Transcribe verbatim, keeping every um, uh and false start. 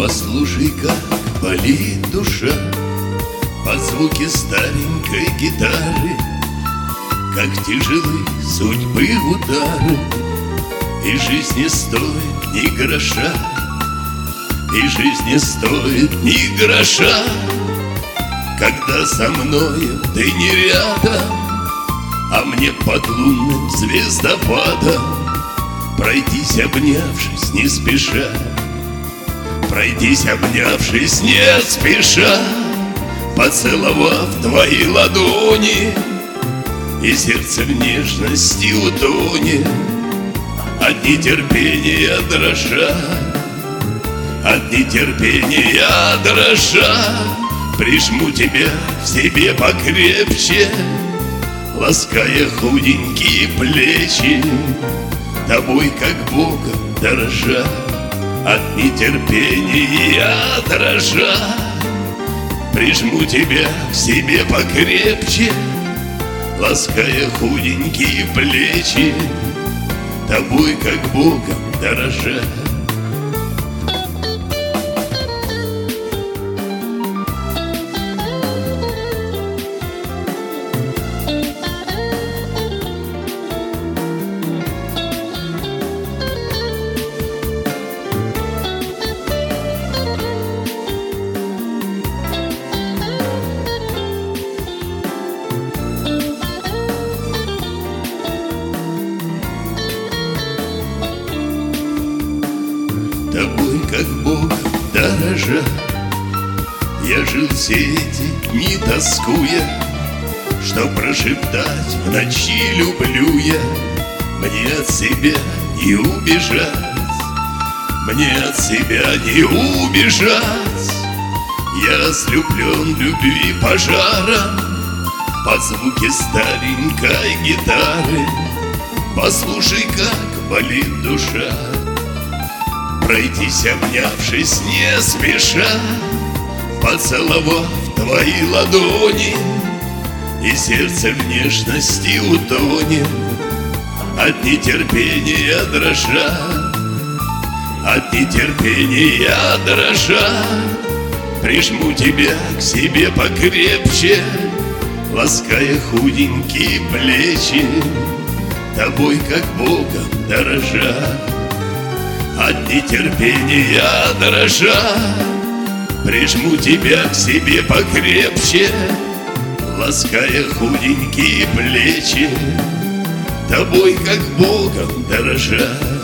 Послушай, как болит душа под звуки старенькой гитары, как тяжелы судьбы удары, и жизнь не стоит ни гроша, и жизнь не стоит ни гроша. Когда со мною ты не рядом, а мне под лунным звездопадом пройтись, обнявшись, не спеша, пройтись, обнявшись, не спеша, поцеловав твои ладони, и сердце в нежности утонет, от нетерпения дрожа, от нетерпения дрожа. Прижму тебя к себе покрепче, лаская худенькие плечи, тобой как Богом дорожа, от нетерпения дрожа. Прижму тебя к себе покрепче, лаская худенькие плечи, тобой как Богом дорожа. Тобой как Бог дорожа, я жил все эти дни тоскуя, что прошептать в ночи люблю я. Мне от себя не убежать, мне от себя не убежать. Я ослеплен любви пожаром под звуки старенькой гитары. Послушай, как болит душа, пройтись, обнявшись, не спеша, поцеловав твои ладони, и сердце в нежности утонет, от нетерпения дрожа, от нетерпения дрожа. Прижму тебя к себе покрепче, лаская худенькие плечи, тобой как Богом дорожа, от нетерпения дрожа. Прижму тебя к себе покрепче, лаская худенькие плечи, тобой как Богом дорожа.